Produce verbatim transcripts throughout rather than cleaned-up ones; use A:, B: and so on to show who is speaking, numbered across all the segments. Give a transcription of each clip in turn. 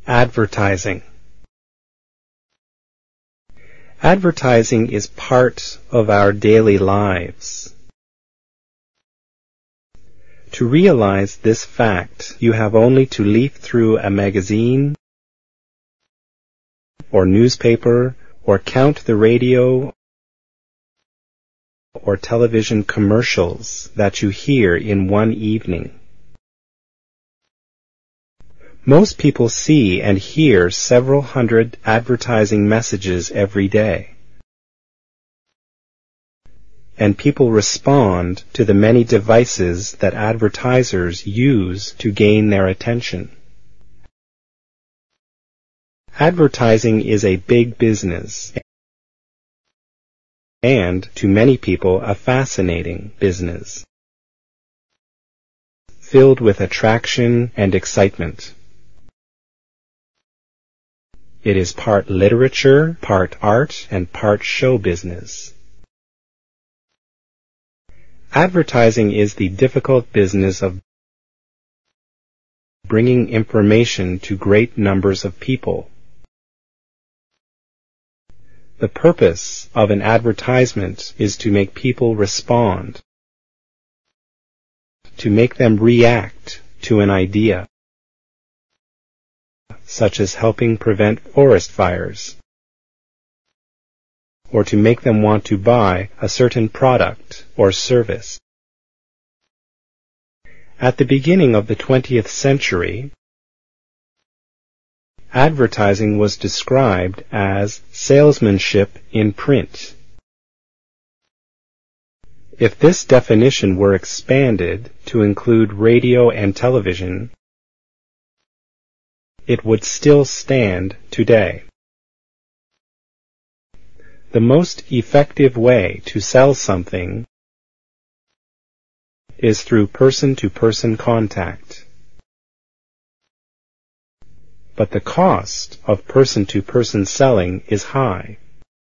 A: Advertising. Advertising is part of our daily lives. To realize this fact, you have only to leaf through a magazine or newspaper or count the radio or television commercials that you hear in one evening. Most people see and hear several hundred advertising messages every day. And people respond to the many devices that advertisers use to gain their attention. Advertising is a big business, and to many people a fascinating business, filled with attraction and excitement. It is part literature, part art, and part show business. Advertising is the difficult business of bringing information to great numbers of people. The purpose of an advertisement is to make people respond, to make them react to an idea, such as helping prevent forest fires, or to make them want to buy a certain product or service. At the beginning of the twentieth century, advertising was described as salesmanship in print. If this definition were expanded to include radio and television, it would still stand today. The most effective way to sell something is through person-to-person contact. But the cost of person-to-person selling is high.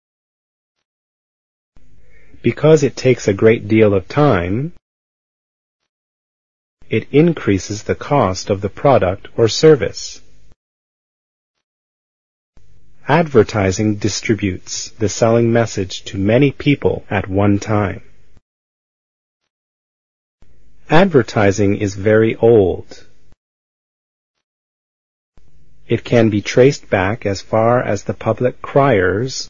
A: Because it takes a great deal of time, it increases the cost of the product or service. Advertising distributes the selling message to many people at one time. Advertising is very old. It can be traced back as far as the public criers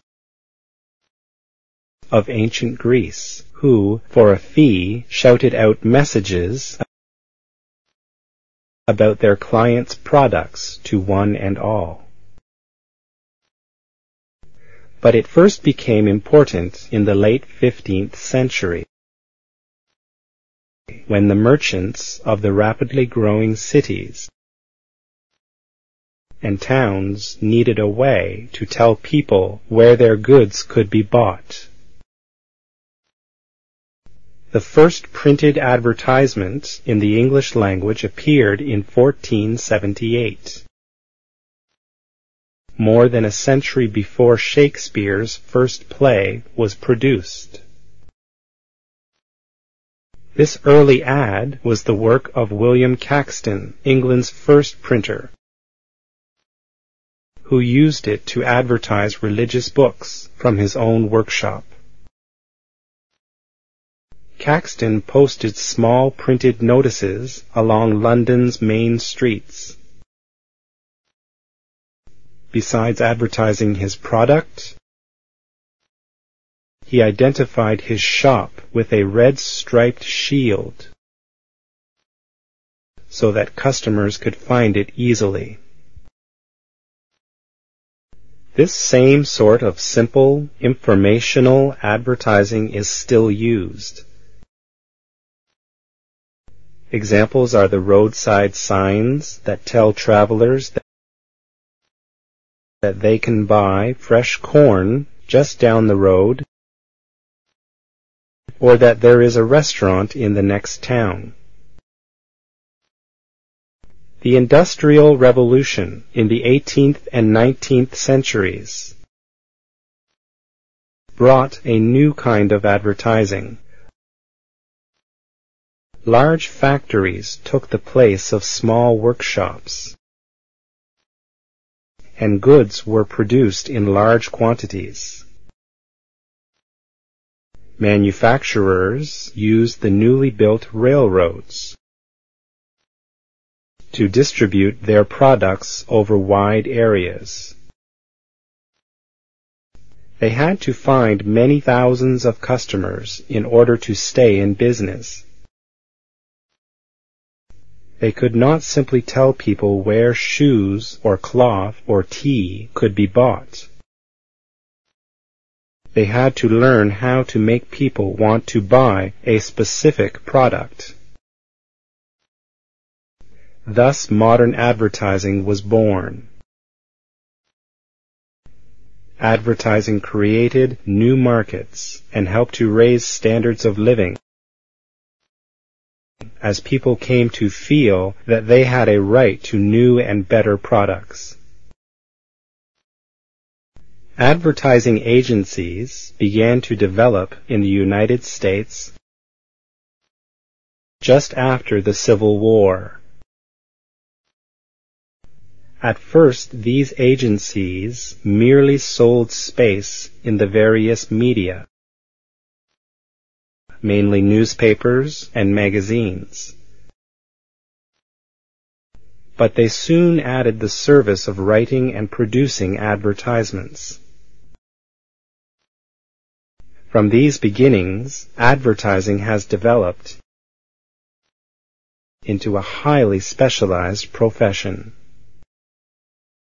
A: of ancient Greece, who, for a fee, shouted out messages about their clients' products to one and all. But it first became important in the late fifteenth century, when the merchants of the rapidly growing cities and towns needed a way to tell people where their goods could be bought. The first printed advertisement in the English language appeared in fourteen seventy-eight. More than a century before Shakespeare's first play was produced. This early ad was the work of William Caxton, England's first printer, who used it to advertise religious books from his own workshop. Caxton posted small printed notices along London's main streets. Besides advertising his product, he identified his shop with a red striped shield so that customers could find it easily. This same sort of simple, informational advertising is still used. Examples are the roadside signs that tell travelers that that they can buy fresh corn just down the road, or that there is a restaurant in the next town. The Industrial Revolution in the eighteenth and nineteenth centuries brought a new kind of advertising. Large factories took the place of small workshops. and goods were produced in large quantities. Manufacturers used the newly built railroads to distribute their products over wide areas. They had to find many thousands of customers in order to stay in business. They could not simply tell people where shoes or cloth or tea could be bought. They had to learn how to make people want to buy a specific product. Thus, modern advertising was born. Advertising created new markets and helped to raise standards of living, as people came to feel that they had a right to new and better products. Advertising agencies began to develop in the United States just after the Civil War. At first, these agencies merely sold space in the various media, mainly newspapers and magazines. But they soon added the service of writing and producing advertisements. From these beginnings, advertising has developed into a highly specialized profession.